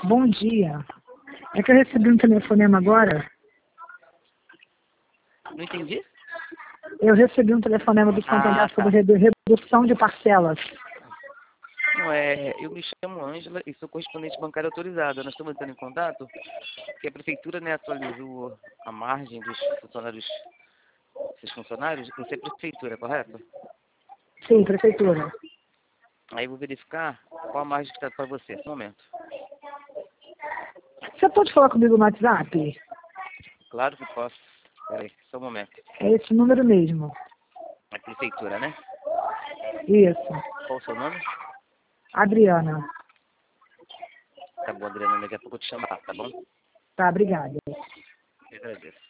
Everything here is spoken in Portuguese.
Bom dia. É que eu recebi um telefonema agora. Não entendi? Eu recebi um telefonema do Santander sobre redução de parcelas. Não, eu me chamo Ângela e sou correspondente bancária autorizada. Nós estamos entrando em contato porque a prefeitura, né, atualizou a margem dos funcionários. Esses funcionários, você é prefeitura, correto? Sim, prefeitura. Aí eu vou verificar qual a margem que está para você nesse momento. Você pode falar comigo no WhatsApp? Claro que posso. Peraí, só um momento. É esse número mesmo. A prefeitura, né? Isso. Qual o seu nome? Adriana. Tá bom, Adriana, daqui a pouco eu te chamar, tá bom? Tá, obrigada. Eu agradeço.